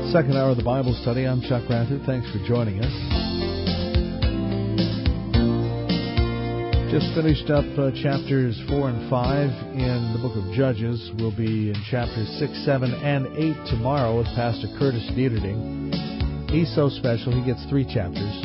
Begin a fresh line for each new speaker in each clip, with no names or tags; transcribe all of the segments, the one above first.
Second hour of the Bible study. I'm Chuck Ranter. Thanks for joining us. Just finished up chapters 4 and 5 in the book of Judges. We'll be in chapters 6, 7, and 8 tomorrow with Pastor Curtis Dieterding. He's so special, he gets 3 chapters.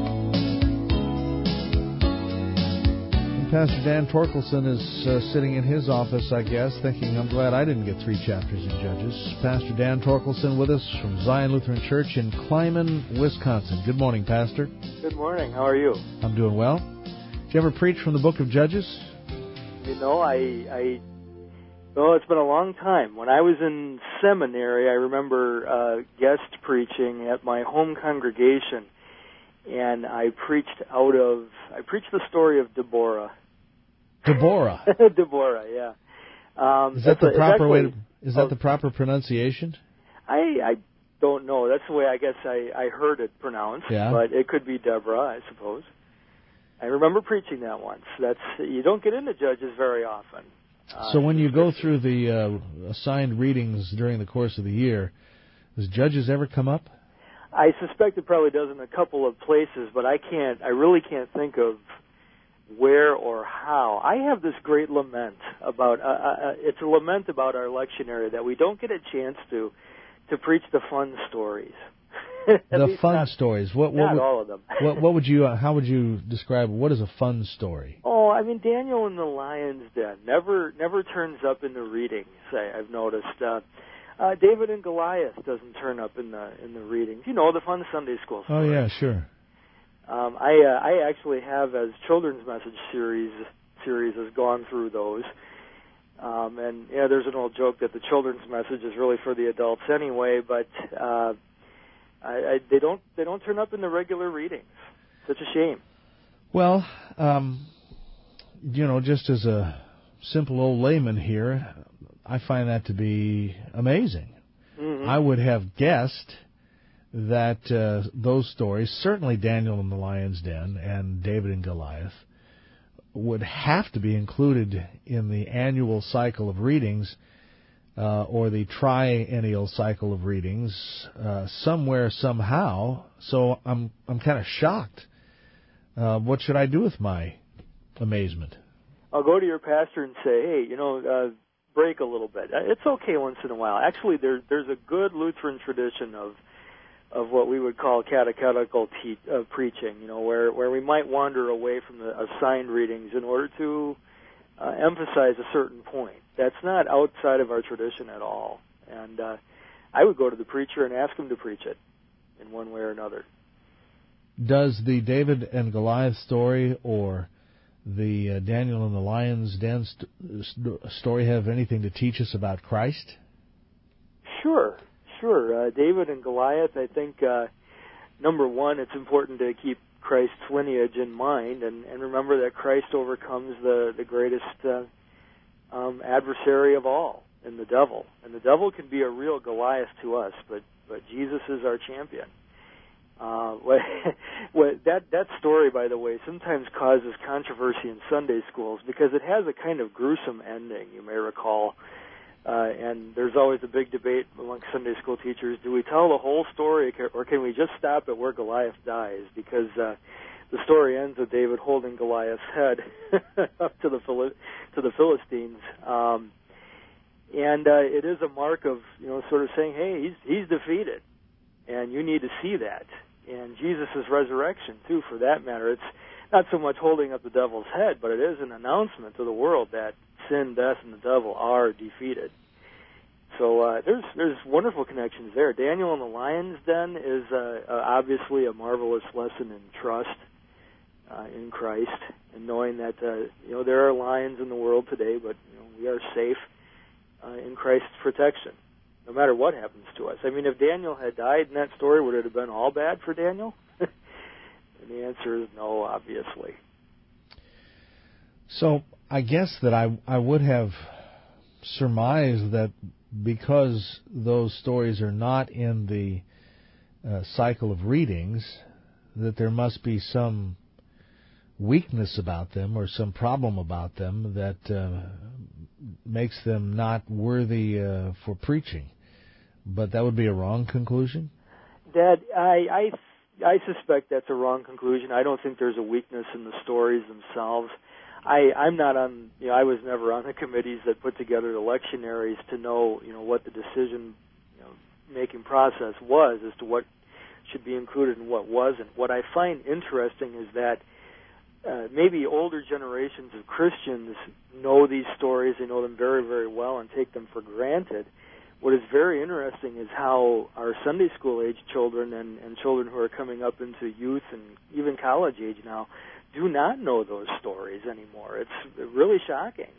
Pastor Dan Torkelson is sitting in his office, I guess, thinking, I'm glad I didn't get 3 chapters in Judges. Pastor Dan Torkelson with us from Zion Lutheran Church in Kleiman, Wisconsin. Good morning, Pastor.
Good morning. How are you?
I'm doing well. Did you ever preach from the book of Judges?
You know, it's been a long time. When I was in seminary, I remember guest preaching at my home congregation. And I preached the story of Deborah.
Deborah?
Deborah, yeah.
Is that the proper way? Is that the proper pronunciation?
I don't know. That's the way I guess I heard it pronounced.
Yeah.
But it could be Deborah, I suppose. I remember preaching that once. You don't get into Judges very often.
So when you go through the assigned readings during the course of the year, does Judges ever come up?
I suspect it probably does in a couple of places, but I really can't think of where or how. I have this great lament about, it's a lament about our lectionary that we don't get a chance to preach the fun stories.
The fun stories.
Not all of them.
What would you? How would you describe? What is a fun story?
Oh, I mean, Daniel in the lion's den never turns up in the readings. I've noticed. David and Goliath doesn't turn up in the readings. You know, the fun Sunday school story.
Oh yeah, sure.
I actually have, as children's message series has gone through those. And yeah, there's an old joke that the children's message is really for the adults anyway, but they don't turn up in the regular readings. Such a shame.
Well, just as a simple old layman here, I find that to be amazing. Mm-hmm. I would have guessed that those stories, certainly Daniel in the Lion's Den and David and Goliath, would have to be included in the annual cycle of readings or the triennial cycle of readings somewhere, somehow. So I'm kind of shocked. What should I do with my amazement?
I'll go to your pastor and say, hey, break a little bit. It's okay once in a while. Actually, there's a good Lutheran tradition of what we would call catechetical preaching, where we might wander away from the assigned readings in order to emphasize a certain point. That's not outside of our tradition at all. And I would go to the preacher and ask him to preach it in one way or another.
Does the David and Goliath story or the Daniel and the Lion's Den story have anything to teach us about Christ? Sure.
David and Goliath, I think, number one, it's important to keep Christ's lineage in mind and remember that Christ overcomes the greatest adversary of all, in the devil. And the devil can be a real Goliath to us, but Jesus is our champion. That story, by the way, sometimes causes controversy in Sunday schools because it has a kind of gruesome ending, you may recall. And there's always a big debate among Sunday school teachers. Do we tell the whole story or can we just stop at where Goliath dies? Because the story ends with David holding Goliath's head up to the Philistines. And it is a mark of, sort of saying, hey, he's defeated. And you need to see that. And Jesus' resurrection, too, for that matter. It's not so much holding up the devil's head, but it is an announcement to the world that sin, death, and the devil are defeated. So there's wonderful connections there. Daniel in the Lion's Den is obviously a marvelous lesson in trust in Christ and knowing that there are lions in the world today, but we are safe in Christ's protection, no matter what happens to us. I mean, if Daniel had died in that story, would it have been all bad for Daniel? And the answer is no, obviously.
So I guess that I would have surmised that because those stories are not in the cycle of readings, that there must be some weakness about them or some problem about them that makes them not worthy for preaching. but that would be a wrong conclusion?
That I suspect that's a wrong conclusion. I don't think there's a weakness in the stories themselves. I'm not on, I was never on the committees that put together the lectionaries to know, what the decision, making process was as to what should be included and what wasn't. What I find interesting is that maybe older generations of Christians know these stories, they know them very, very well and take them for granted. What is very interesting is how our Sunday school age children and children who are coming up into youth and even college age now do not know those stories anymore. It's really shocking.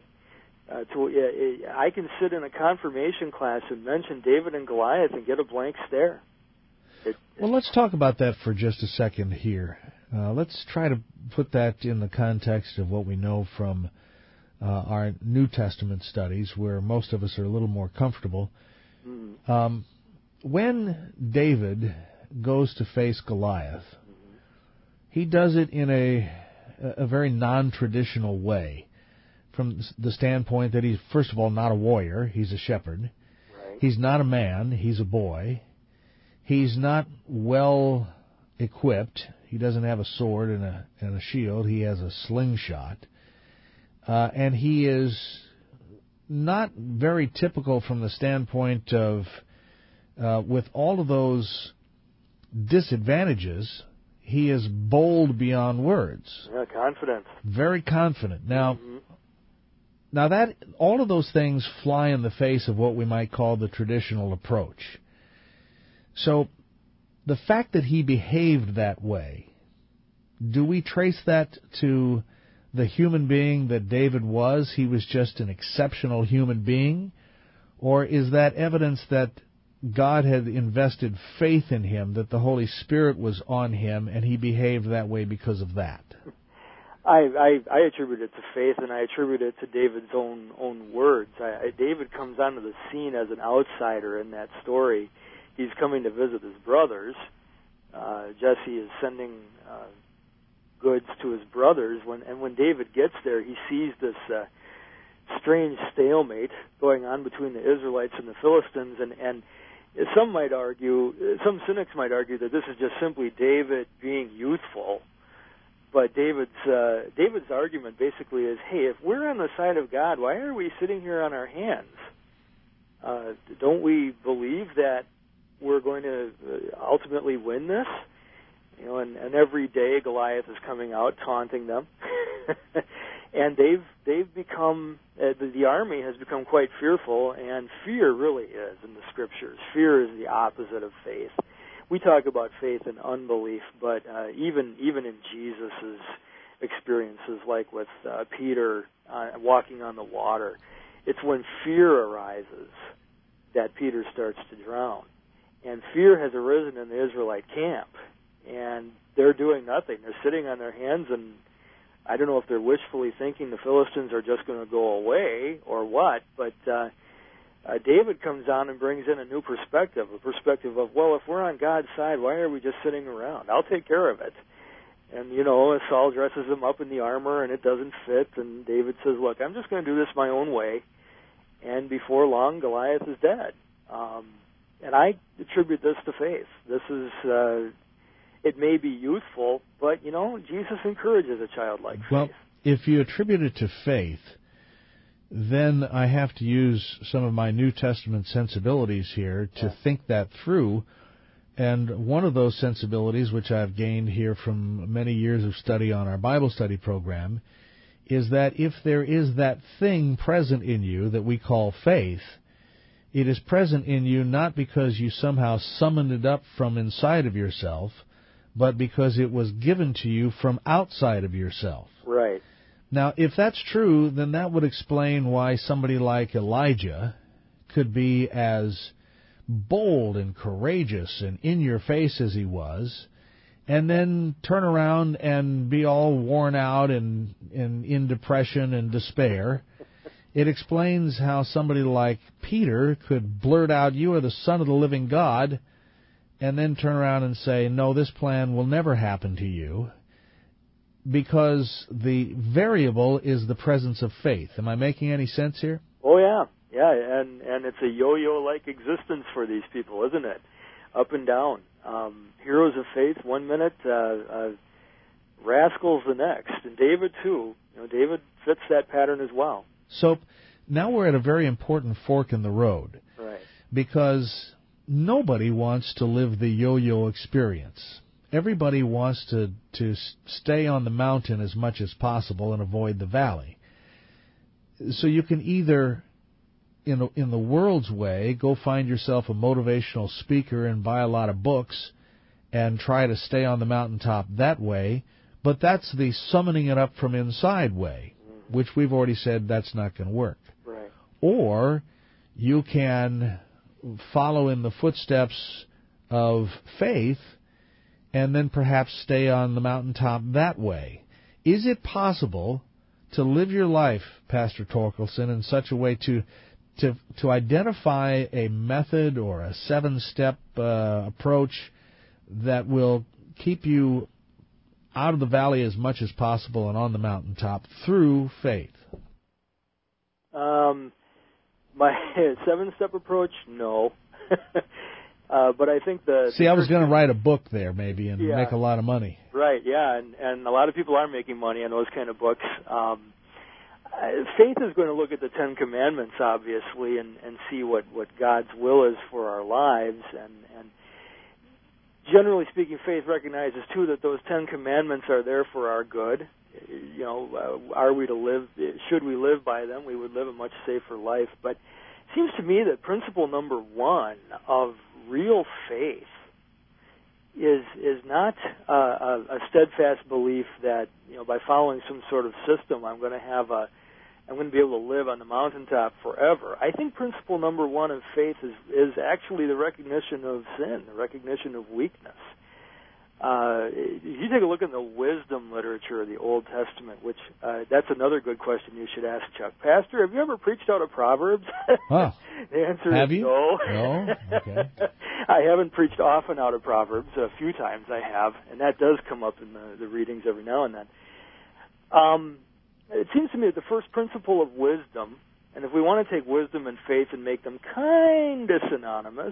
I can sit in a confirmation class and mention David and Goliath and get a blank stare.
Well, let's talk about that for just a second here. Let's try to put that in the context of what we know from our New Testament studies, where most of us are a little more comfortable. When David goes to face Goliath, he does it in a very non-traditional way, from the standpoint that he's, first of all, not a warrior. He's a shepherd.
Right.
He's not a man. He's a boy. He's not well equipped. He doesn't have a sword and a shield. He has a slingshot. And he is not very typical from the standpoint of, with all of those disadvantages, he is bold beyond words.
Yeah, confident.
Very confident. Now that all of those things fly in the face of what we might call the traditional approach. So the fact that he behaved that way, do we trace that to the human being that David was? He was just an exceptional human being? Or is that evidence that God had invested faith in him, that the Holy Spirit was on him, and he behaved that way because of that?
I attribute it to faith, and I attribute it to David's own words. David comes onto the scene as an outsider in that story. He's coming to visit his brothers. Jesse is sending goods to his brothers. When David gets there, he sees this strange stalemate going on between the Israelites and the Philistines, and some cynics might argue that this is just simply David being youthful. But David's argument basically is, hey, if we're on the side of God, why are we sitting here on our hands? Don't we believe that we're going to ultimately win this? And every day Goliath is coming out taunting them, and they've become the army has become quite fearful, and fear really is in the Scriptures. Fear is the opposite of faith. We talk about faith and unbelief, but even in Jesus's experiences, like with Peter walking on the water, it's when fear arises that Peter starts to drown. And fear has arisen in the Israelite camp, and they're doing nothing. They're sitting on their hands, and I don't know if they're wishfully thinking the Philistines are just going to go away or what, but David comes on and brings in a new perspective, a perspective of, well, if we're on God's side, why are we just sitting around? I'll take care of it. And, Saul dresses him up in the armor, and it doesn't fit, and David says, look, I'm just going to do this my own way. And before long, Goliath is dead. And I attribute this to faith. This is, it may be youthful, but, Jesus encourages a childlike faith.
Well, if you attribute it to faith, then I have to use some of my New Testament sensibilities here to think that through. And one of those sensibilities, which I've gained here from many years of study on our Bible study program, is that if there is that thing present in you that we call faith, it is present in you not because you somehow summoned it up from inside of yourself, but because it was given to you from outside of yourself.
Right.
Now, if that's true, then that would explain why somebody like Elijah could be as bold and courageous and in your face as he was, and then turn around and be all worn out and in depression and despair. It explains how somebody like Peter could blurt out, "You are the Son of the living God," and then turn around and say, "No, this plan will never happen to you," because the variable is the presence of faith. Am I making any sense here?
Oh, yeah. Yeah, and it's a yo-yo-like existence for these people, isn't it? Up and down. Heroes of faith 1 minute, rascals the next. And David, too. David fits that pattern as well.
So now we're at a very important fork in the road.
Right.
Because nobody wants to live the yo-yo experience. Everybody wants to stay on the mountain as much as possible and avoid the valley. So you can either, in the world's way, go find yourself a motivational speaker and buy a lot of books and try to stay on the mountaintop that way, but that's the summoning it up from inside way, which we've already said that's not going to work.
Right.
Or you can follow in the footsteps of faith and then perhaps stay on the mountaintop that way. Is it possible to live your life, Pastor Torkelson, in such a way to identify a method or a 7-step approach that will keep you out of the valley as much as possible and on the mountaintop through faith?
My 7-step approach, no. But I think
I was going to write a book there maybe and make a lot of money.
Right, yeah, and a lot of people are making money on those kind of books. Faith is going to look at the Ten Commandments, obviously, and see what God's will is for our lives. And generally speaking, faith recognizes, too, that those Ten Commandments are there for our good. Are we to live? Should we live by them? We would live a much safer life. But it seems to me that principle number one of real faith is not a steadfast belief that by following some sort of system I'm going to be able to live on the mountaintop forever. I think principle number one of faith is actually the recognition of sin, the recognition of weakness. If you take a look in the wisdom literature of the Old Testament, which that's another good question you should ask Chuck. Pastor, have you ever preached out of Proverbs?
Huh.
The answer
have
is
you?
no.
No? Okay.
I haven't preached often out of Proverbs. A few times I have, and that does come up in the readings every now and then. It seems to me that the first principle of wisdom, and if we want to take wisdom and faith and make them kind of synonymous,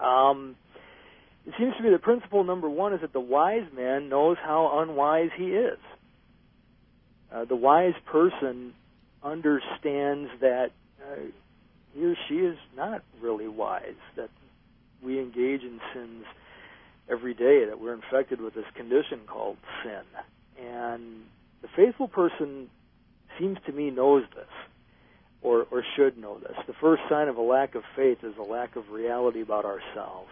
it seems to me that principle number one is that the wise man knows how unwise he is. The wise person understands that he or she is not really wise, that we engage in sins every day, that we're infected with this condition called sin. And the faithful person seems to me knows this, or should know this. The first sign of a lack of faith is a lack of reality about ourselves.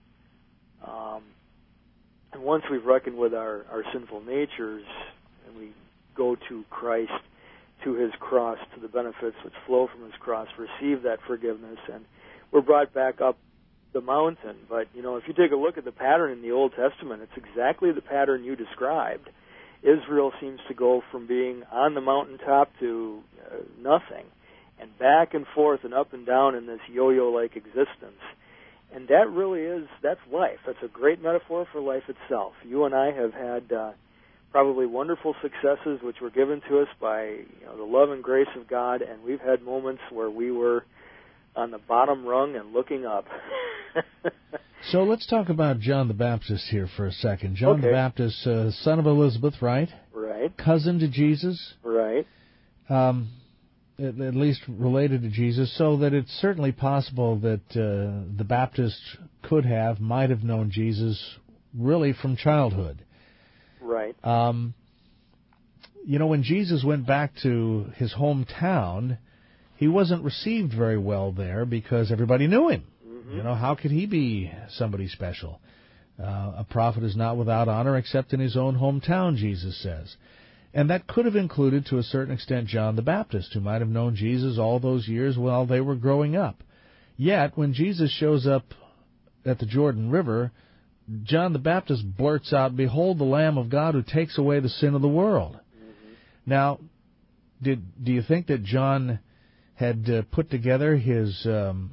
And once we've reckoned with our sinful natures and we go to Christ, to His cross, to the benefits which flow from His cross, receive that forgiveness, and we're brought back up the mountain. But, if you take a look at the pattern in the Old Testament, it's exactly the pattern you described. Israel seems to go from being on the mountaintop to nothing, and back and forth and up and down in this yo-yo-like existence. And that really that's life. That's a great metaphor for life itself. You and I have had probably wonderful successes which were given to us by the love and grace of God, and we've had moments where we were on the bottom rung and looking up.
So let's talk about John the Baptist here for a second. John the Baptist, son of Elizabeth, right?
Right.
Cousin to Jesus?
Right.
At least related to Jesus, so that it's certainly possible that the Baptist might have known Jesus really from childhood.
Right.
When Jesus went back to his hometown, he wasn't received very well there because everybody knew him. Mm-hmm. How could he be somebody special? A prophet is not without honor except in his own hometown, Jesus says. And that could have included, to a certain extent, John the Baptist, who might have known Jesus all those years while they were growing up. Yet, when Jesus shows up at the Jordan River, John the Baptist blurts out, "Behold the Lamb of God who takes away the sin of the world." Mm-hmm. Now, do you think that John had put together his John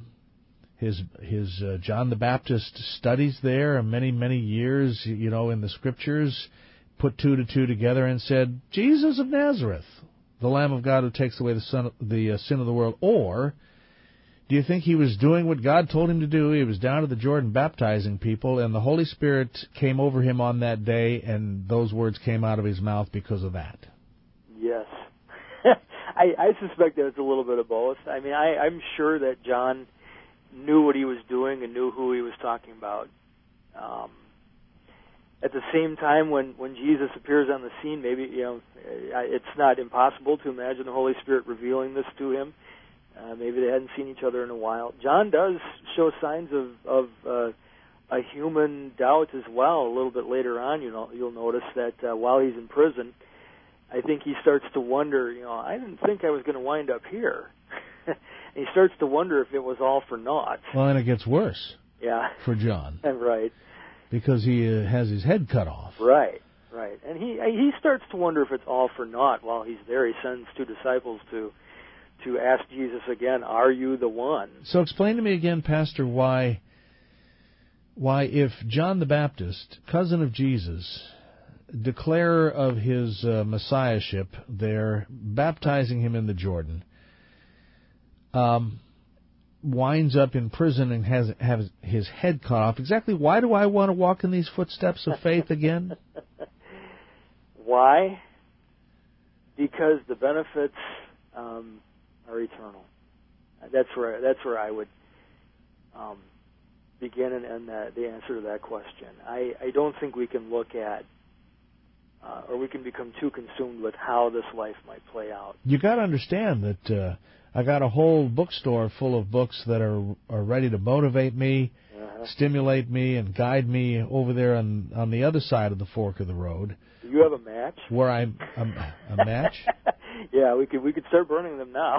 the Baptist studies there many, many years, in the Scriptures, put two to two together and said, Jesus of Nazareth, the Lamb of God who takes away the sin of the world? Or Do you think he was doing what God told him to do? He was down to the Jordan baptizing people, and the Holy Spirit came over him on that day, and those words came out of his mouth because of that?
Yes. I suspect that it's a little bit of both. I mean, I'm sure that John knew what he was doing and knew who he was talking about. At the same time, when Jesus appears on the scene, maybe it's not impossible to imagine the Holy Spirit revealing this to him. Maybe they hadn't seen each other in a while. John does show signs of a human doubt as well. A little bit later on, you'll notice that while he's in prison, I think he starts to wonder. I didn't think I was going to wind up here. And he starts to wonder if it was all for naught.
Well, and it gets worse.
Yeah.
For John.
Right.
Because he has his head cut off.
Right. And he starts to wonder if it's all for naught while he's there. He sends 2 disciples to ask Jesus again, "Are you the one?"
So explain to me again, Pastor, why if John the Baptist, cousin of Jesus, declarer of his messiahship there, baptizing him in the Jordan, winds up in prison and has his head cut off. Exactly why do I want to walk in these footsteps of faith again?
Why? Because the benefits are eternal. That's where I would begin and end the answer to that question. I don't think we can look at or we can become too consumed with how this life might play out.
You got to understand that I got a whole bookstore full of books that are ready to motivate me, stimulate me, and guide me over there on the other side of the fork of the road.
Do you have a match?
Where I'm a match?
Yeah, we could start burning them now.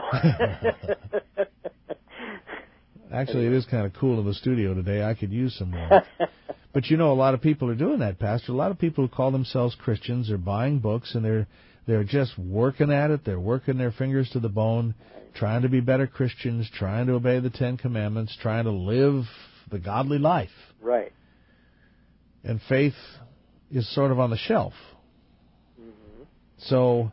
Actually, it is kind of cool in the studio today. I could use some more. But a lot of people are doing that, Pastor. A lot of people who call themselves Christians are buying books, and they're just working at it. They're working their fingers to the bone, trying to be better Christians, trying to obey the 10 Commandments, trying to live the godly life.
Right.
And faith is sort of on the shelf.
Mm-hmm.
So,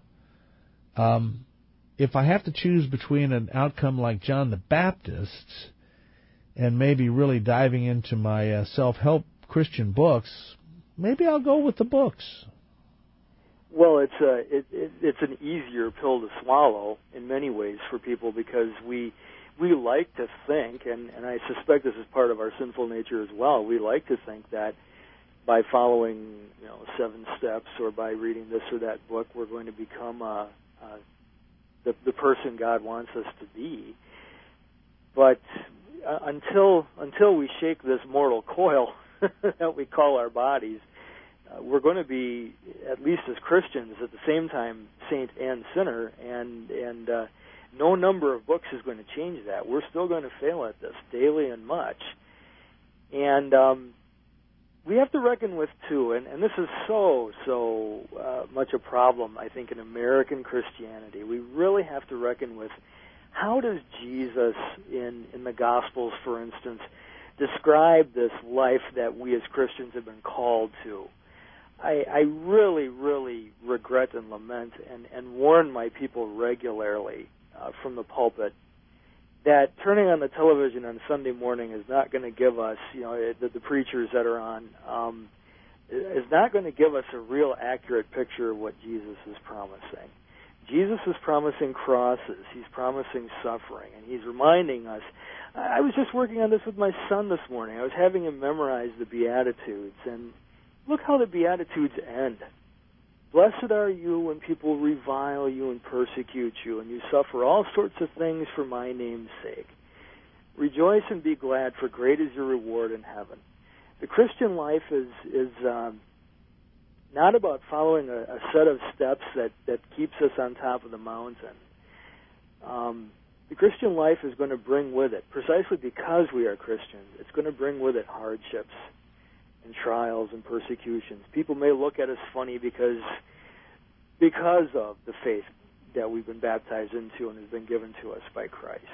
if I have to choose between an outcome like John the Baptist and maybe really diving into my self-help Christian books, maybe I'll go with the books.
Well, it's an easier pill to swallow in many ways for people because we like to think, and I suspect this is part of our sinful nature as well. We like to think that by following 7 steps or by reading this or that book, we're going to become the person God wants us to be. But until we shake this mortal coil that we call our bodies, we're going to be, at least as Christians, at the same time saint and sinner, and no number of books is going to change that. We're still going to fail at this daily and much. And we have to reckon with, too, and this is so much a problem, I think, in American Christianity. We really have to reckon with how does Jesus, in the Gospels, for instance, describe this life that we as Christians have been called to. I really, really regret and lament and warn my people regularly from the pulpit that turning on the television on Sunday morning is not going to give us, the preachers that are on, is not going to give us a real accurate picture of what Jesus is promising. Jesus is promising crosses. He's promising suffering. And he's reminding us. I was just working on this with my son this morning. I was having him memorize the Beatitudes. And look how the Beatitudes end. Blessed are you when people revile you and persecute you, and you suffer all sorts of things for my name's sake. Rejoice and be glad, for great is your reward in heaven. The Christian life is not about following a set of steps that keeps us on top of the mountain. The Christian life is going to bring with it, precisely because we are Christians, it's going to bring with it hardships and trials and persecutions. People may look at us funny because of the faith that we've been baptized into and has been given to us by Christ.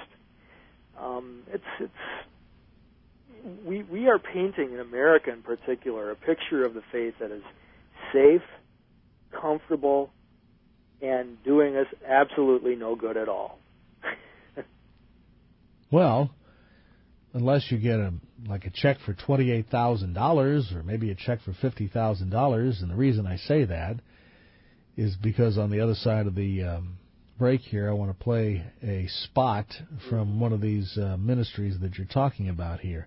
We are painting, in America in particular, a picture of the faith that is safe, comfortable, and doing us absolutely no good at all.
Well, unless you get a check for $28,000 or maybe a check for $50,000, and the reason I say that is because on the other side of the break here, I want to play a spot from one of these ministries that you're talking about here,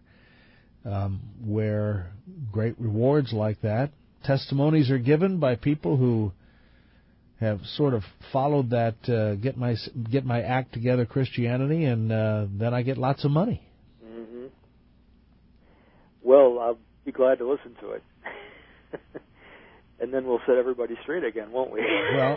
where great rewards like that, testimonies are given by people who have sort of followed that get my act together Christianity, and then I get lots of money.
Mm-hmm. Well, I'll be glad to listen to it. And then we'll set everybody straight again, won't we?
Well,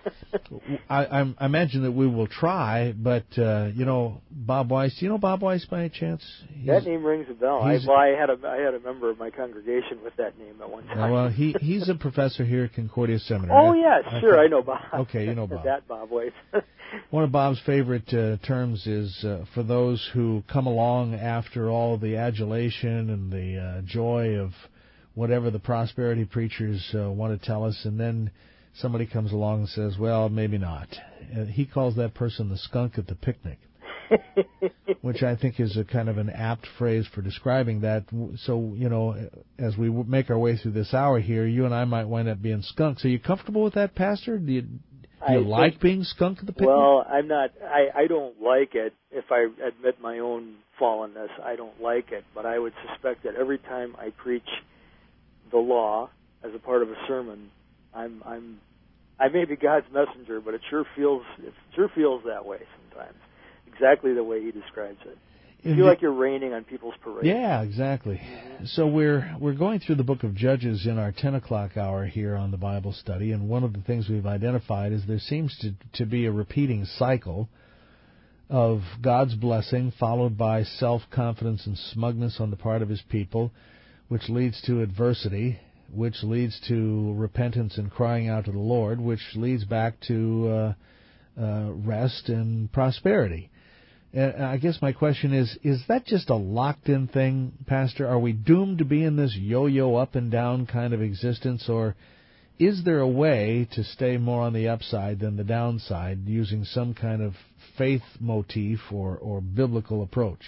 I imagine that we will try, but, Bob Weiss, do you know Bob Weiss by any chance?
That name rings a bell. I had a member of my congregation with that name at one time.
Well, he's a professor here at Concordia Seminary.
Oh, yes, sure, I know Bob.
Okay, you know Bob.
That Bob Weiss.
One of Bob's favorite terms is for those who come along after all the adulation and the joy of whatever the prosperity preachers want to tell us, and then somebody comes along and says, well, maybe not. He calls that person the skunk at the picnic, which I think is a kind of an apt phrase for describing that. So, as we make our way through this hour here, you and I might wind up being skunks. Are you comfortable with that, Pastor? Do you like being skunk at the picnic?
Well, I'm not. I don't like it. If I admit my own fallenness, I don't like it. But I would suspect that every time I preach the law as a part of a sermon, I may be God's messenger, but it sure feels that way sometimes. Exactly the way he describes it. You feel like you're raining on people's parade.
Yeah, exactly. So we're going through the book of Judges in our 10 o'clock hour here on the Bible study, and one of the things we've identified is there seems to be a repeating cycle of God's blessing followed by self-confidence and smugness on the part of his people, which leads to adversity, which leads to repentance and crying out to the Lord, which leads back to rest and prosperity. And I guess my question is that just a locked-in thing, Pastor? Are we doomed to be in this yo-yo up and down kind of existence, or is there a way to stay more on the upside than the downside using some kind of faith motif or biblical approach?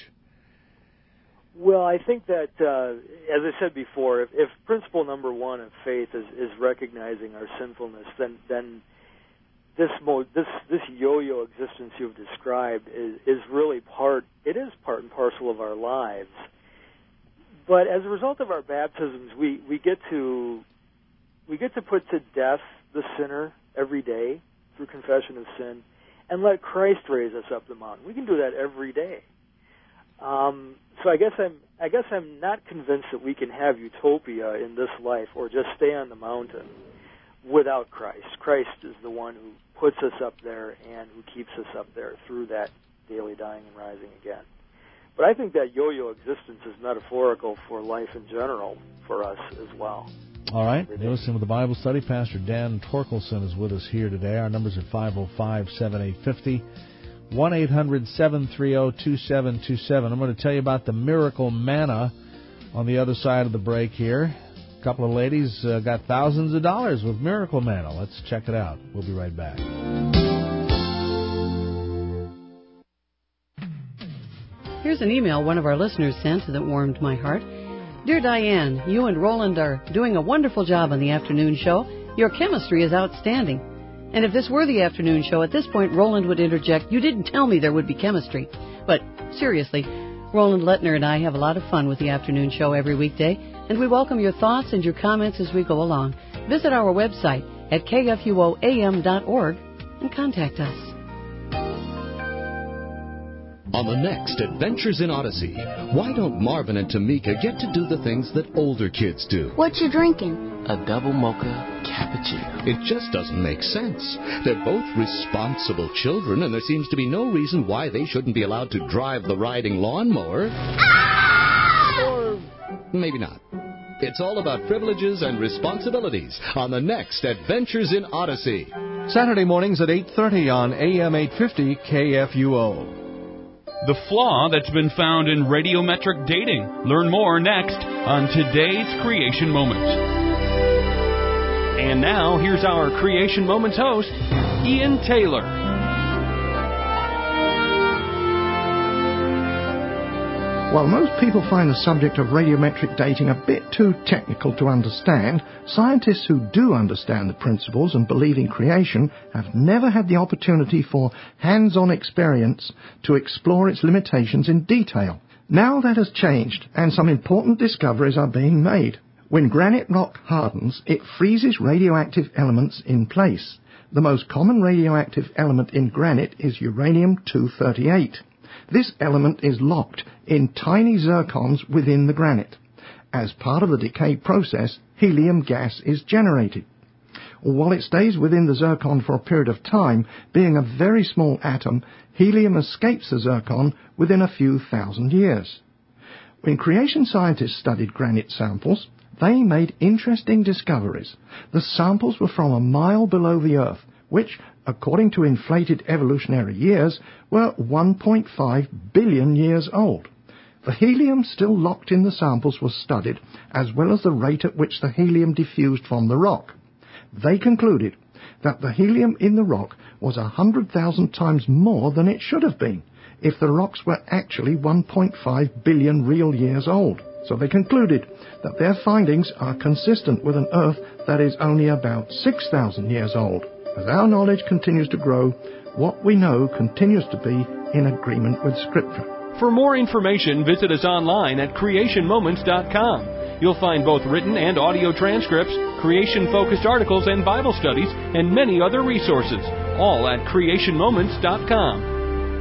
Well, I think that, as I said before, if principle number one of faith is recognizing our sinfulness, then this yo-yo existence you've described is really part and parcel of our lives. But as a result of our baptisms, we get to put to death the sinner every day through confession of sin, and let Christ raise us up the mountain. We can do that every day. So I guess I'm not convinced that we can have utopia in this life or just stay on the mountain without Christ. Christ is the one who puts us up there and who keeps us up there through that daily dying and rising again. But I think that yo-yo existence is metaphorical for life in general for us as well.
All right. You're listening to the Bible Study. Pastor Dan Torkelson is with us here today. Our numbers are 505-7850. 1-800-730-2727. I'm going to tell you about the miracle manna on the other side of the break here. A couple of ladies got thousands of dollars with miracle manna. Let's check it out. We'll be right back.
Here's an email one of our listeners sent that warmed my heart. Dear Diane, you and Roland are doing a wonderful job on the afternoon show. Your chemistry is outstanding. And if this were the afternoon show, at this point, Roland would interject, you didn't tell me there would be chemistry. But seriously, Roland Lettner and I have a lot of fun with the afternoon show every weekday, and we welcome your thoughts and your comments as we go along. Visit our website at kfuoam.org and contact us.
On the next Adventures in Odyssey, why don't Marvin and Tamika get to do the things that older kids do?
What you drinking?
A double mocha cappuccino.
It just doesn't make sense. They're both responsible children, and there seems to be no reason why they shouldn't be allowed to drive the riding lawnmower.
Ah!
Or maybe not. It's all about privileges and responsibilities on the next Adventures in Odyssey.
Saturday mornings at 8:30 on AM 850 KFUO.
The flaw that's been found in radiometric dating. Learn more next on today's Creation Moment. And now, here's our Creation Moments host, Ian Taylor.
While most people find the subject of radiometric dating a bit too technical to understand, scientists who do understand the principles and believe in creation have never had the opportunity for hands-on experience to explore its limitations in detail. Now that has changed, and some important discoveries are being made. When granite rock hardens, it freezes radioactive elements in place. The most common radioactive element in granite is uranium-238. This element is locked in tiny zircons within the granite. As part of the decay process, helium gas is generated. While it stays within the zircon for a period of time, being a very small atom, helium escapes the zircon within a few thousand years. When creation scientists studied granite samples, they made interesting discoveries. The samples were from a mile below the Earth, which, according to inflated evolutionary years, were 1.5 billion years old. The helium still locked in the samples was studied, as well as the rate at which the helium diffused from the rock. They concluded that the helium in the rock was 100,000 times more than it should have been, if the rocks were actually 1.5 billion real years old. So they concluded that their findings are consistent with an Earth that is only about 6,000 years old. As our knowledge continues to grow, what we know continues to be in agreement with Scripture.
For more information, visit us online at creationmoments.com. You'll find both written and audio transcripts, creation-focused articles and Bible studies, and many other resources, all at creationmoments.com.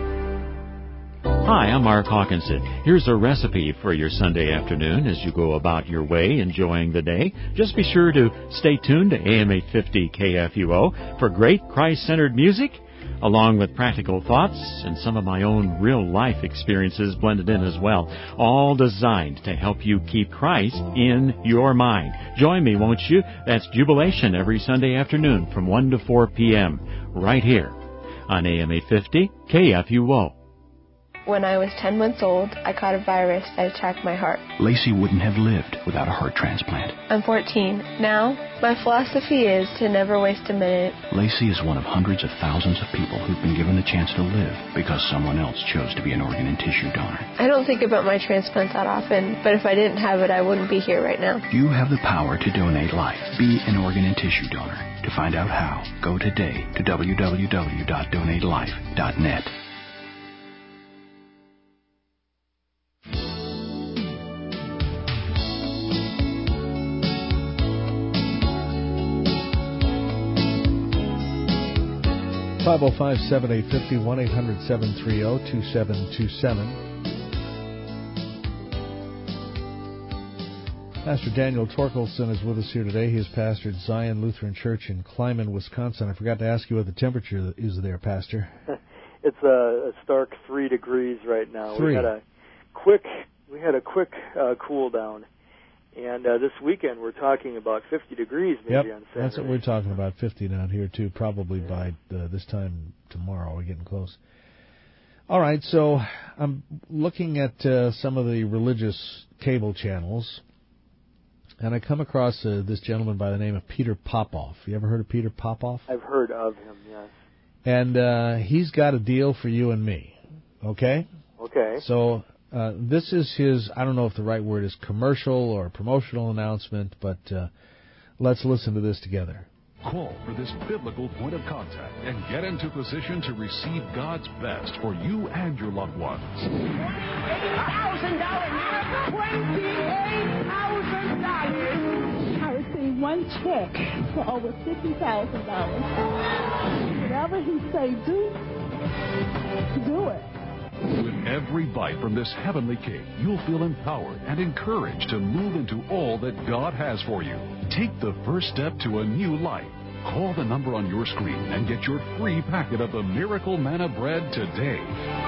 Hi, I'm Mark Hawkinson. Here's a recipe for your Sunday afternoon as you go about your way enjoying the day. Just be sure to stay tuned to AM 850 KFUO for great Christ-centered music, along with practical thoughts and some of my own real-life experiences blended in as well, all designed to help you keep Christ in your mind. Join me, won't you? That's Jubilation every Sunday afternoon from 1 to 4 p.m. right here on AM 850 KFUO.
When I was 10 months old, I caught a virus that attacked my heart.
Lacey wouldn't have lived without a heart transplant.
I'm 14. Now, my philosophy is to never waste a minute.
Lacey is one of hundreds of thousands of people who've been given the chance to live because someone else chose to be an organ and tissue donor.
I don't think about my transplant that often, but if I didn't have it, I wouldn't be here right now.
You have the power to donate life. Be an organ and tissue donor. To find out how, go today to www.donatelife.net.
Five 505-7850, 1-800-730-2727. Pastor Daniel Torkelson is with us here today. He is pastor at Zion Lutheran Church in Kleiman, Wisconsin. I forgot to ask you what the temperature is there, Pastor.
It's a stark 3 degrees right now.
3.
We had a quick cool down. And this weekend we're talking about 50 degrees maybe on Saturday.
That's what we're talking about, 50 down here too, probably by this time tomorrow. We're getting close. All right, so I'm looking at some of the religious cable channels, and I come across this gentleman by the name of Peter Popoff. You ever heard of Peter Popoff?
I've heard of him, yes.
And he's got a deal for you and me, okay?
Okay.
So this is his, I don't know if the right word is commercial or promotional announcement, but let's listen to this together.
Call for this biblical point of contact and get into position to receive God's best for you and your loved ones.
$28,000. I received one check for over $50,000. Whatever he say do it.
With every bite from this heavenly cake, you'll feel empowered and encouraged to move into all that God has for you. Take the first step to a new life. Call the number on your screen and get your free packet of the Miracle Manna Bread today.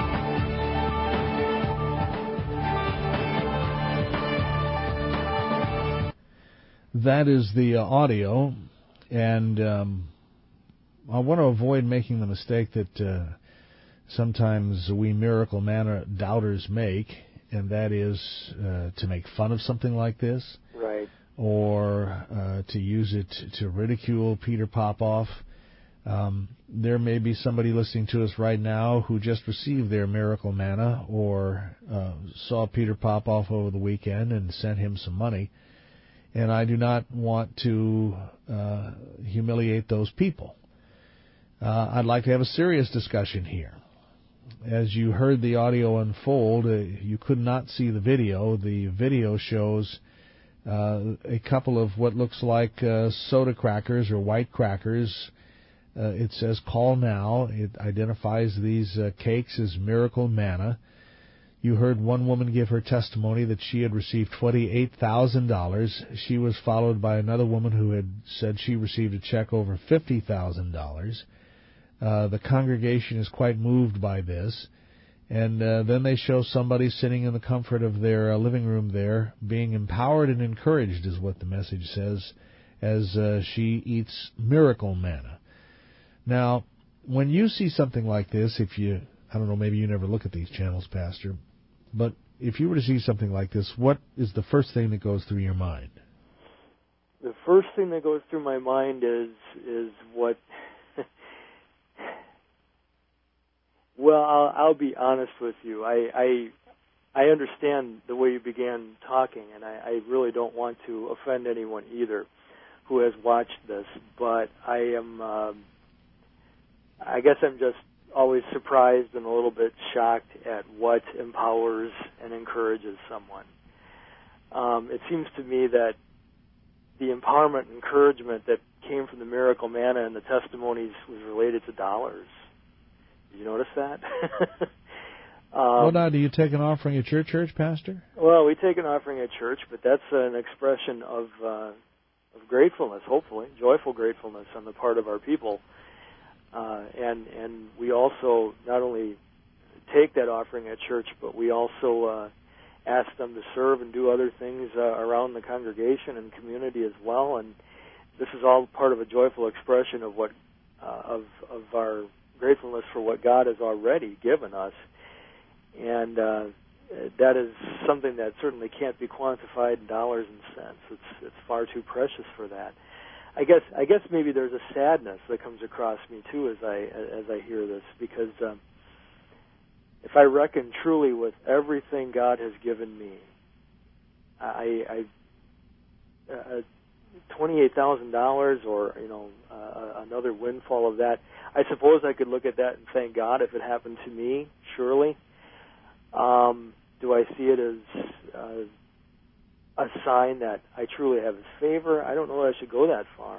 That is the audio, and I want to avoid making the mistake that sometimes we Miracle Manna doubters make, and that is to make fun of something like this.
Right.
Or to use it to ridicule Peter Popoff. There may be somebody listening to us right now who just received their miracle manna or saw Peter Popoff over the weekend and sent him some money. And I do not want to humiliate those people. I'd like to have a serious discussion here. As you heard the audio unfold, you could not see the video. The video shows a couple of what looks like soda crackers or white crackers. It says, "Call now." It identifies these cakes as miracle manna. You heard one woman give her testimony that she had received $28,000. She was followed by another woman who had said she received a check over $50,000. The congregation is quite moved by this. And then they show somebody sitting in the comfort of their living room there, being empowered and encouraged, is what the message says, as she eats miracle manna. Now, when you see something like this, I don't know, maybe you never look at these channels, Pastor, but if you were to see something like this, what is the first thing that goes through your mind?
The first thing that goes through my mind is what... Well, I'll be honest with you. I understand the way you began talking, and I really don't want to offend anyone either who has watched this, but I guess I'm just always surprised and a little bit shocked at what empowers and encourages someone. It seems to me that the empowerment and encouragement that came from the miracle manna and the testimonies was related to dollars. Did you notice that?
Well, now, do you take an offering at your church, Pastor?
Well, we take an offering at church, but that's an expression of gratefulness, hopefully, joyful gratefulness on the part of our people. And we also not only take that offering at church, but we also ask them to serve and do other things around the congregation and community as well. And this is all part of a joyful expression of what of our gratefulness for what God has already given us. And that is something that certainly can't be quantified in dollars and cents. It's far too precious for that. I guess maybe there's a sadness that comes across me too as I hear this, because if I reckon truly with everything God has given me, $28,000 or another windfall of that, I suppose I could look at that and thank God if it happened to me. Surely, do I see it as a sign that I truly have His favor? I don't know that I should go that far.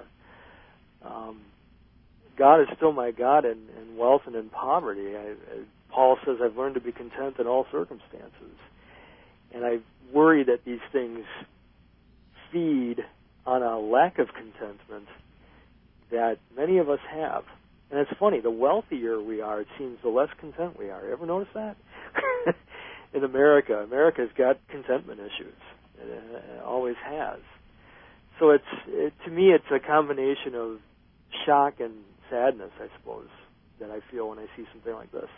God is still my God in wealth and in poverty. Paul says, "I've learned to be content in all circumstances." And I worry that these things feed on a lack of contentment that many of us have. And it's funny, the wealthier we are, it seems, the less content we are. You ever notice that? In America's got contentment issues. It always has. So to me, it's a combination of shock and sadness, I suppose, that I feel when I see something like this.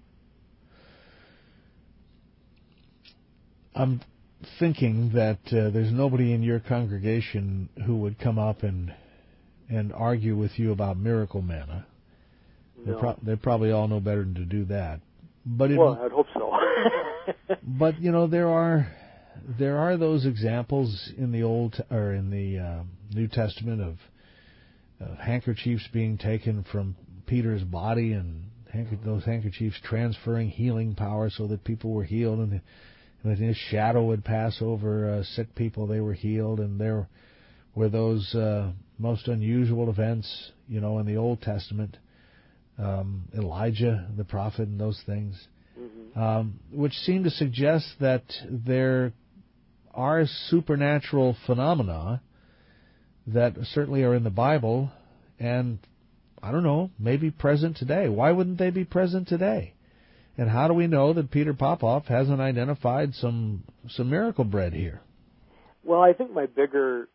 I'm thinking that there's nobody in your congregation who would come up and argue with you about miracle manna.
No.
They probably all know better than to do that. But
I'd hope so.
But there are those examples in the New Testament of handkerchiefs being taken from Peter's body, and those handkerchiefs transferring healing power so that people were healed, and when His shadow would pass over sick people, they were healed. And there were those most unusual events, in the Old Testament, Elijah, the prophet, and those things, which seem to suggest that there are supernatural phenomena that certainly are in the Bible, and, I don't know, maybe present today. Why wouldn't they be present today? And how do we know that Peter Popoff hasn't identified some miracle bread here?
Well, I think my bigger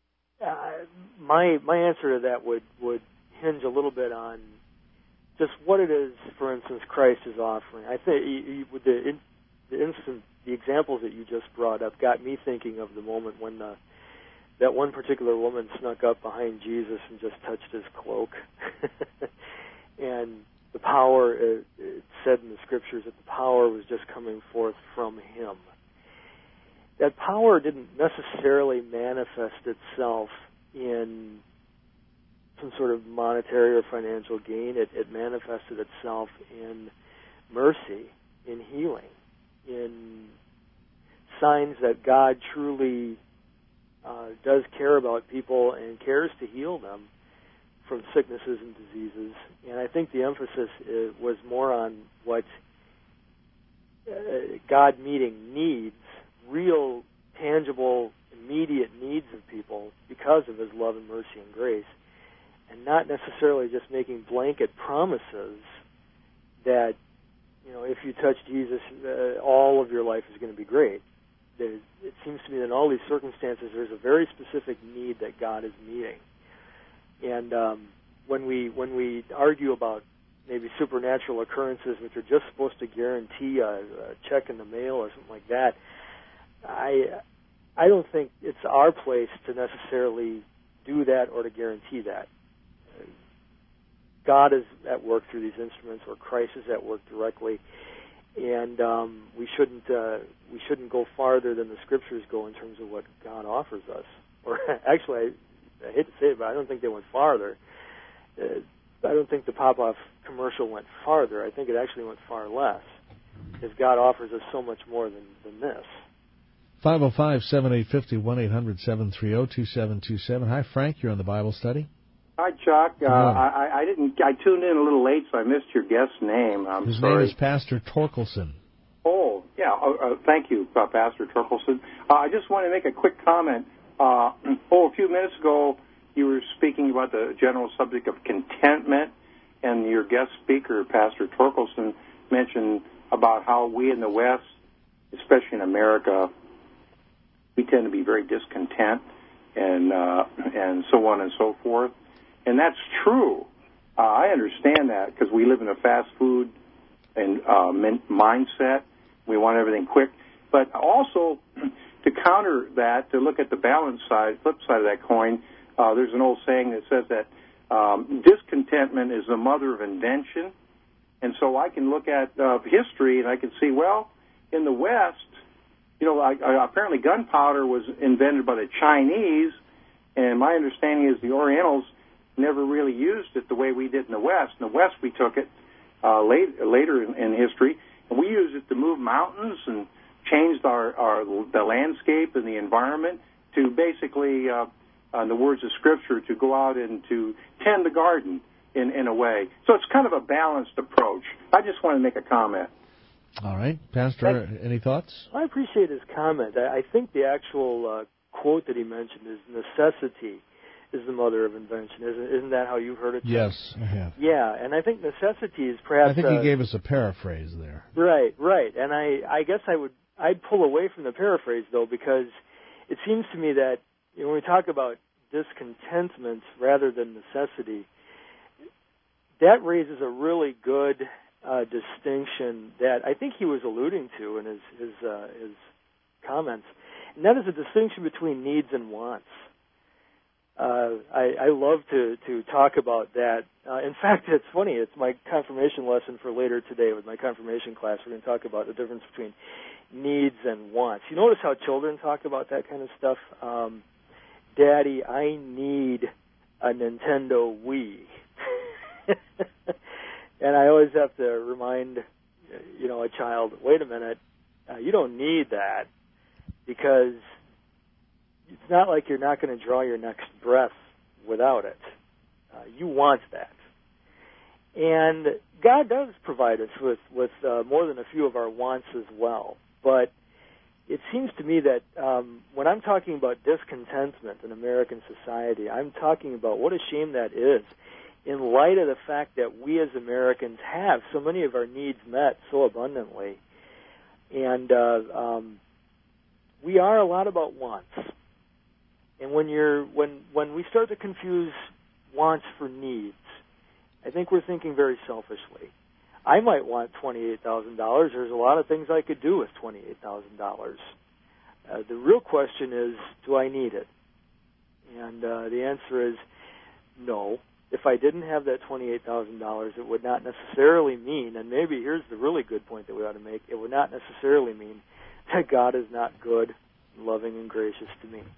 my answer to that would hinge a little bit on just what it is, for instance, Christ is offering. I think the examples that you just brought up got me thinking of the moment when the that one particular woman snuck up behind Jesus and just touched his cloak. And the power, it said in the Scriptures that the power was just coming forth from him. That power didn't necessarily manifest itself in some sort of monetary or financial gain. It manifested itself in mercy, in healing, in signs that God truly does care about people and cares to heal them from sicknesses and diseases. And I think the emphasis was more on what God meeting needs, real, tangible, immediate needs of people because of his love and mercy and grace, and not necessarily just making blanket promises that, you know, if you touch Jesus, all of your life is going to be great. It seems to me that in all these circumstances, there's a very specific need that God is meeting. And when we argue about maybe supernatural occurrences, which are just supposed to guarantee a check in the mail or something like that, I don't think it's our place to necessarily do that or to guarantee that. God is at work through these instruments, or Christ is at work directly, and we shouldn't go farther than the Scriptures go in terms of what God offers us. Or actually, I hate to say it, but I don't think they went farther. I don't think the Popoff commercial went farther. I think it actually went far less, because God offers us so much more than this.
505-7850, 1-800-730-2727. Hi, Frank. You're on the Bible study.
Hi, Chuck. I tuned in a little late, so I missed your guest's name. I'm
His
sorry.
name is Pastor Torkelson.
Oh, yeah. Thank you, Pastor Torkelson. I just want to make a quick comment. A few minutes ago, you were speaking about the general subject of contentment, and your guest speaker, Pastor Torkelson, mentioned about how we in the West, especially in America, we tend to be very discontent and so on and so forth. And that's true. I understand that because we live in a fast food and mindset. We want everything quick. But also, to counter that, to look at the flip side of that coin, there's an old saying that says that discontentment is the mother of invention. And so I can look at history and I can see, well, in the West, you know, apparently gunpowder was invented by the Chinese, and my understanding is the Orientals never really used it the way we did in the West. In the West, we took it later in history, and we used it to move mountains and changed the landscape and the environment to basically, in the words of Scripture, to go out and to tend the garden in a way. So it's kind of a balanced approach. I just want to make a comment.
All right. Pastor, any thoughts?
I appreciate his comment. I think the actual quote that he mentioned is necessity is the mother of invention. Isn't that how you heard it?
Yes, I have.
Yeah, and I think necessity is perhaps...
I think he gave us a paraphrase there.
Right. And I guess I'd pull away from the paraphrase, though, because it seems to me that when we talk about discontentment rather than necessity, that raises a really good distinction that I think he was alluding to in his comments, and that is a distinction between needs and wants. I love to talk about that. In fact, it's funny. It's my confirmation lesson for later today with my confirmation class. We're going to talk about the difference between needs and wants. You notice how children talk about that kind of stuff? Daddy, I need a Nintendo Wii. And I always have to remind, a child, wait a minute, you don't need that, because it's not like you're not going to draw your next breath without it. You want that. And God does provide us with more than a few of our wants as well. But it seems to me that when I'm talking about discontentment in American society, I'm talking about what a shame that is, in light of the fact that we as Americans have so many of our needs met so abundantly. And we are a lot about wants. And when we start to confuse wants for needs, I think we're thinking very selfishly. I might want $28,000. There's a lot of things I could do with $28,000. The real question is, do I need it? And the answer is no. If I didn't have that $28,000, it would not necessarily mean, and maybe here's the really good point that we ought to make, it would not necessarily mean that God is not good, loving, and gracious to me.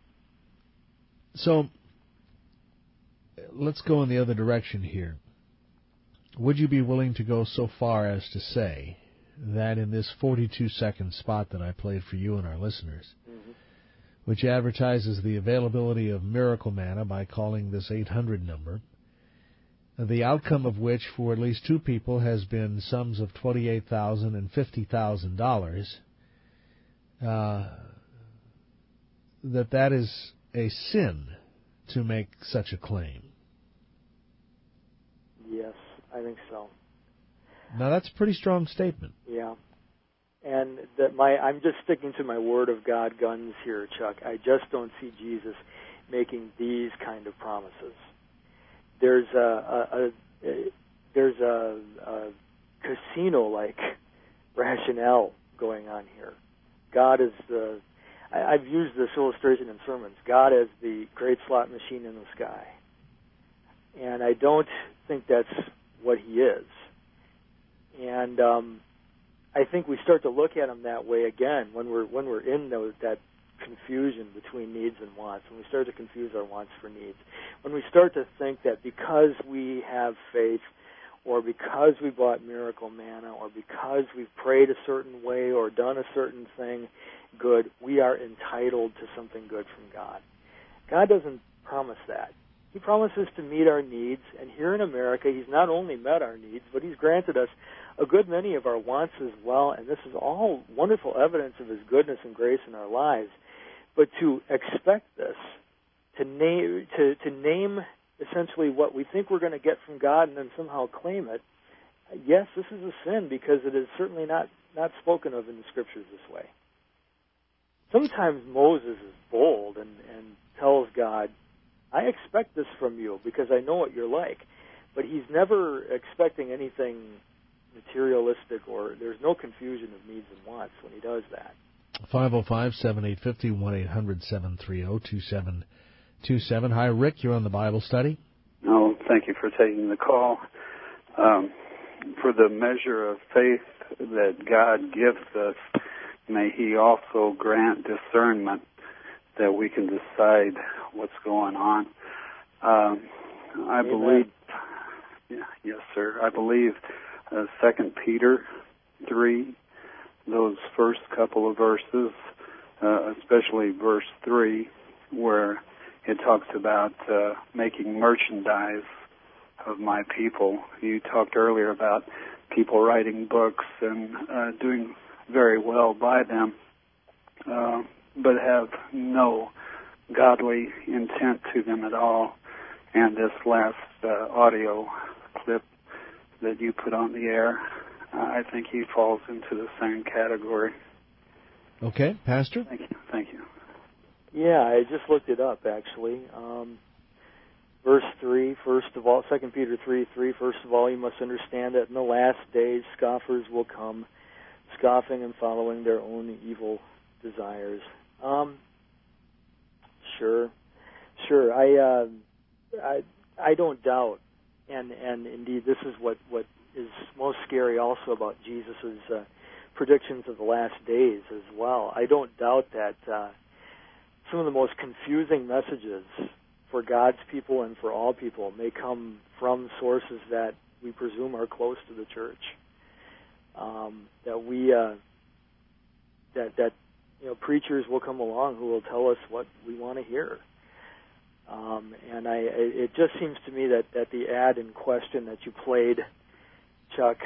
So let's go in the other direction here. Would you be willing to go so far as to say that in this 42-second spot that I played for you and our listeners, which advertises the availability of Miracle Manna by calling this 800 number, the outcome of which for at least two people has been sums of $28,000 and $50,000, that is a sin to make such a claim?
Yes, I think so.
Now, that's a pretty strong statement.
Yeah. And that I'm just sticking to my Word of God guns here, Chuck. I just don't see Jesus making these kind of promises. There's a casino-like rationale going on here. God is I've used this illustration in sermons. God is the great slot machine in the sky. And I don't think that's what he is. And I think we start to look at him that way again when we're in that confusion between needs and wants, when we start to confuse our wants for needs, when we start to think that because we have faith, or because we bought Miracle Manna, or because we've prayed a certain way or done a certain thing good, we are entitled to something good from God. God doesn't promise that. He promises to meet our needs, and here in America, he's not only met our needs, but he's granted us a good many of our wants as well, and this is all wonderful evidence of his goodness and grace in our lives. But to expect this, to name essentially what we think we're going to get from God and then somehow claim it, yes, this is a sin, because it is certainly not spoken of in the Scriptures this way. Sometimes Moses is bold and tells God, I expect this from you because I know what you're like. But he's never expecting anything materialistic, or there's no confusion of needs and wants when he does that.
505-7850, 1-800-730-2727. Hi, Rick. You're on the Bible study.
Oh, thank you for taking the call. For the measure of faith that God gives us, may he also grant discernment that we can decide what's going on. I believe, yes, sir. I believe 2 Peter 3, those first couple of verses, especially verse 3, where it talks about making merchandise of my people. You talked earlier about people writing books and doing very well by them, but have no godly intent to them at all. And this last audio clip that you put on the air, I think he falls into the same category.
Okay, Pastor?
Thank you.
Yeah, I just looked it up, actually. Verse 3, first of all, 2 Peter 3:3, first of all, you must understand that in the last days scoffers will come, scoffing and following their own evil desires. Sure. I don't doubt, and indeed this is what is most scary also about Jesus' predictions of the last days as well. I don't doubt that some of the most confusing messages for God's people and for all people may come from sources that we presume are close to the church. That preachers will come along who will tell us what we want to hear. And it just seems to me that the ad in question that you played, Chuck,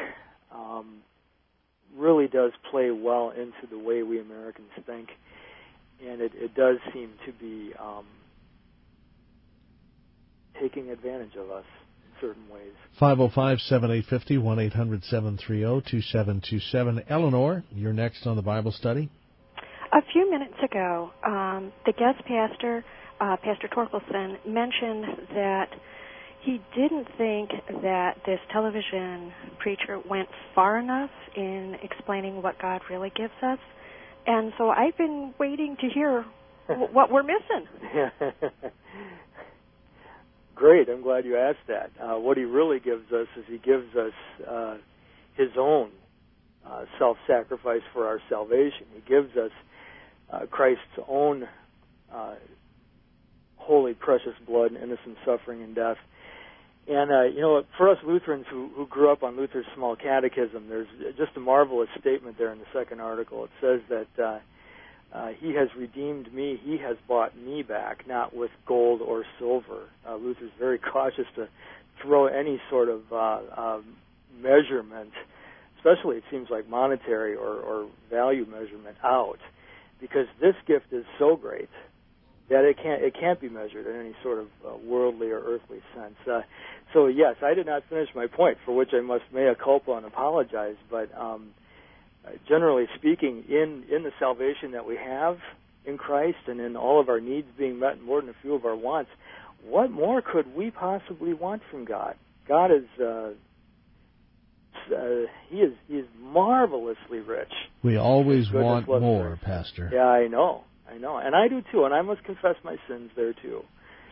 really does play well into the way we Americans think, and it does seem to be taking advantage of us in certain ways.
505-7850, 1-800-730-2727. Eleanor, you're next on the Bible study.
A few minutes ago, the guest pastor, Pastor Torkelson, mentioned that he didn't think that this television preacher went far enough in explaining what God really gives us. And so I've been waiting to hear what we're missing.
Great. I'm glad you asked that. What he really gives us is he gives us his own self-sacrifice for our salvation. He gives us Christ's own holy, precious blood and innocent suffering and death. And, for us Lutherans who grew up on Luther's Small Catechism, there's just a marvelous statement there in the second article. It says that he has redeemed me, he has bought me back, not with gold or silver. Luther's very cautious to throw any sort of measurement, especially it seems like monetary or value measurement, out, because this gift is so great that it can't be measured in any sort of worldly or earthly sense. So yes, I did not finish my point, for which I must mea culpa and apologize. But generally speaking, in the salvation that we have in Christ and in all of our needs being met and more than a few of our wants, what more could we possibly want from God? God is he is marvelously rich.
We always want more, Pastor.
Yeah, I know, and I do too, and I must confess my sins there too.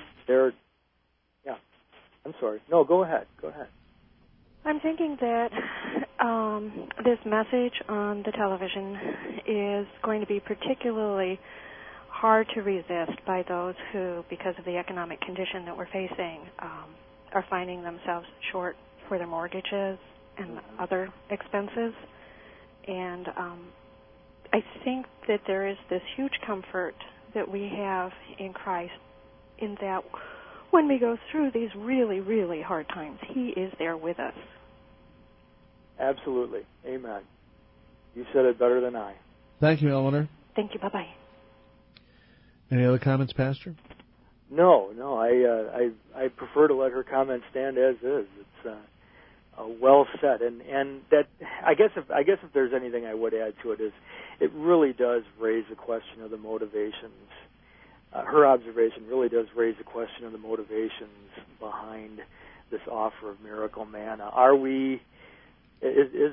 I'm sorry. No, go ahead.
I'm thinking that this message on the television is going to be particularly hard to resist by those who, because of the economic condition that we're facing, are finding themselves short for their mortgages and other expenses. And I think that there is this huge comfort that we have in Christ in that when we go through these really, really hard times, he is there with us.
Absolutely. Amen. You said it better than I.
Thank you, Eleanor.
Thank you. Bye-bye.
Any other comments, Pastor?
No. I prefer to let her comment stand as is. It's well said, and that I guess if there's anything I would add to it is it really does raise the question of the motivations. Her observation really does raise the question of the motivations behind this offer of miracle manna. Are we? Is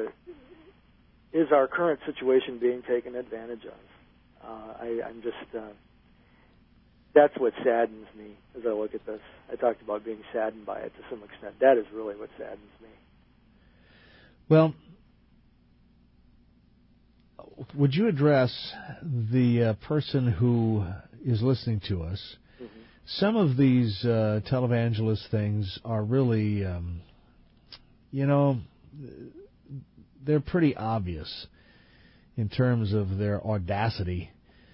our current situation being taken advantage of? I'm just. That's what saddens me as I look at this. I talked about being saddened by it to some extent. That is really what saddens me.
Well, would you address the person who is listening to us? Mm-hmm. Some of these televangelist things are really, they're pretty obvious in terms of their audacity.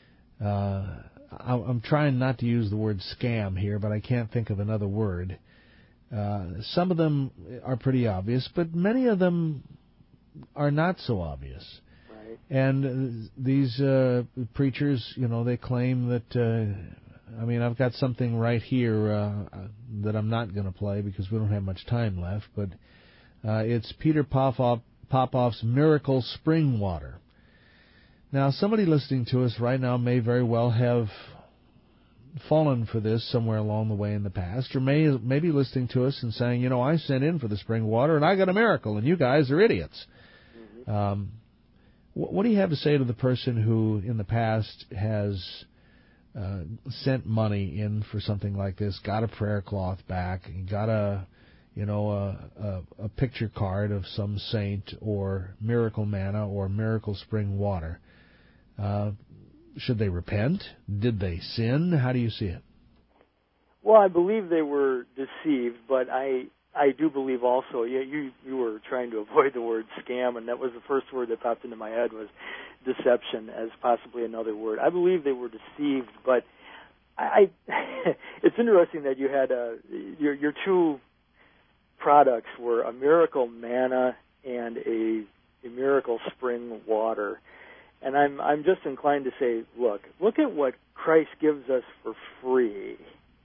I'm trying not to use the word scam here, but I can't think of another word. Some of them are pretty obvious, but many of them are not so obvious.
Right.
And these preachers, they claim that, I've got something right here that I'm not going to play because we don't have much time left, but it's Peter Popoff's Miracle Spring Water. Now, somebody listening to us right now may very well have fallen for this somewhere along the way in the past, or may be listening to us and saying, I sent in for the spring water and I got a miracle, and you guys are idiots. Mm-hmm. What do you have to say to the person who, in the past, has sent money in for something like this, got a prayer cloth back, got a picture card of some saint or miracle manna or miracle spring water? Should they repent? Did they sin? How do you see it?
Well, I believe they were deceived, but I do believe also, you were trying to avoid the word scam, and that was the first word that popped into my head was deception as possibly another word. I believe they were deceived, but it's interesting that you had your two products were a miracle manna and a miracle spring water. And I'm just inclined to say, look at what Christ gives us for free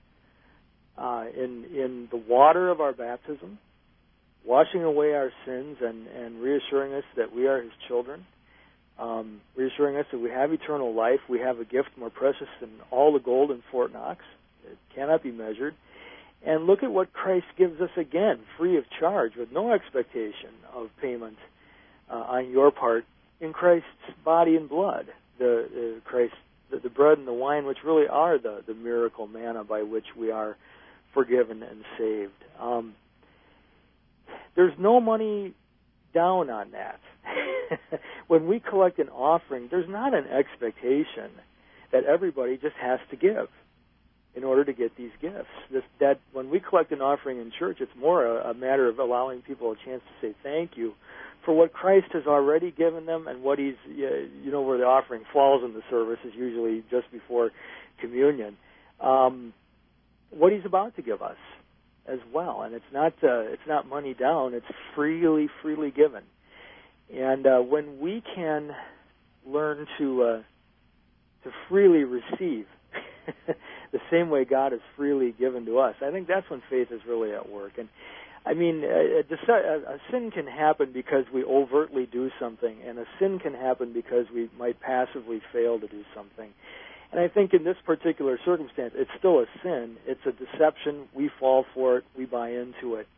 in the water of our baptism, washing away our sins and reassuring us that we are His children, reassuring us that we have eternal life. We have a gift more precious than all the gold in Fort Knox. It cannot be measured. And look at what Christ gives us again, free of charge, with no expectation of payment on your part, in Christ's body and blood, the bread and the wine, which really are the miracle manna by which we are forgiven and saved. There's no money down on that. When we collect an offering, there's not an expectation that everybody just has to give in order to get these gifts. That when we collect an offering in church, it's more a matter of allowing people a chance to say thank you for what Christ has already given them, and what He's, where the offering falls in the service is usually just before communion, what He's about to give us as well. And it's not money down, it's freely given. And when we can learn to freely receive the same way God has freely given to us, I think that's when faith is really at work. And I mean, a sin can happen because we overtly do something, and a sin can happen because we might passively fail to do something. And I think in this particular circumstance, it's still a sin. It's a deception. We fall for it. We buy into it.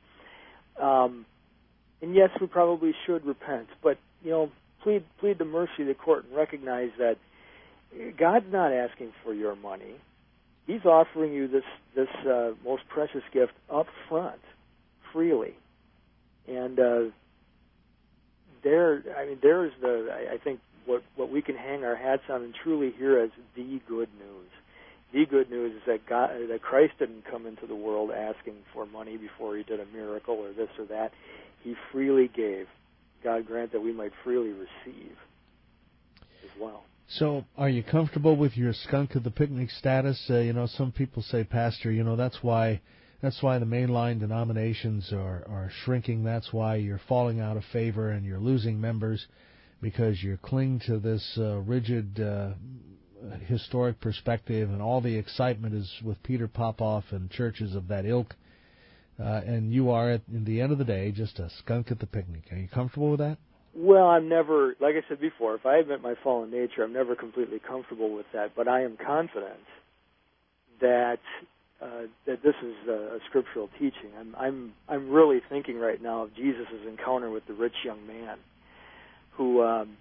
And yes, we probably should repent, but, plead the mercy of the court and recognize that God's not asking for your money. He's offering you this most precious gift up front, freely. And there's I think what we can hang our hats on and truly hear as the good news. The good news is that Christ didn't come into the world asking for money before He did a miracle or this or that. He freely gave. God grant that we might freely receive as well.
So, are you comfortable with your skunk at the picnic status? Some people say, Pastor, that's why the mainline denominations are shrinking. That's why you're falling out of favor and you're losing members, because you cling to this rigid historic perspective, and all the excitement is with Peter Popoff and churches of that ilk. And you are, in the end of the day, just a skunk at the picnic. Are you comfortable with that?
Well, I'm never, like I said before, if I admit my fallen nature, I'm never completely comfortable with that. But I am confident that this is a scriptural teaching. I'm really thinking right now of Jesus' encounter with the rich young man, who,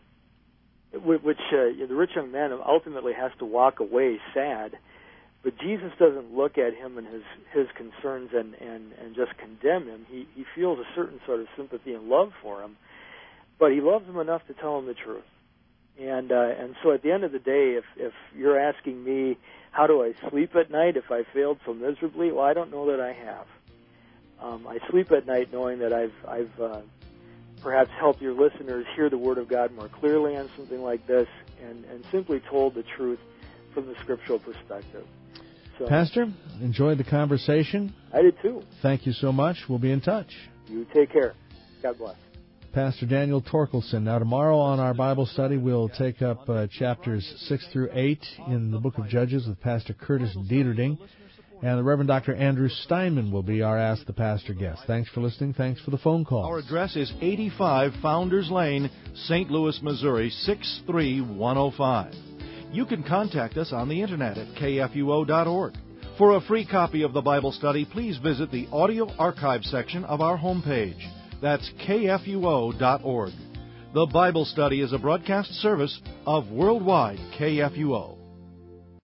the rich young man ultimately has to walk away sad. But Jesus doesn't look at him and his concerns and just condemn him. He feels a certain sort of sympathy and love for him, but He loves him enough to tell him the truth. And so at the end of the day, if you're asking me, how do I sleep at night if I failed so miserably? Well, I don't know that I have. I sleep at night knowing that I've perhaps helped your listeners hear the Word of God more clearly on something like this, and simply told the truth from the scriptural perspective. So,
Pastor, enjoyed the conversation.
I did too.
Thank you so much. We'll be in touch.
You take care. God bless.
Pastor Daniel Torkelson. Now, tomorrow on our Bible study, we'll take up chapters 6 through 8 in the book of Judges with Pastor Curtis Dieterding. And the Reverend Dr. Andrew Steinman will be our Ask the Pastor guest. Thanks for listening. Thanks for the phone call.
Our address is 85 Founders Lane, St. Louis, Missouri, 63105. You can contact us on the Internet at kfuo.org. For a free copy of the Bible study, please visit the audio archive section of our homepage. That's kfuo.org. The Bible study is a broadcast service of Worldwide KFUO.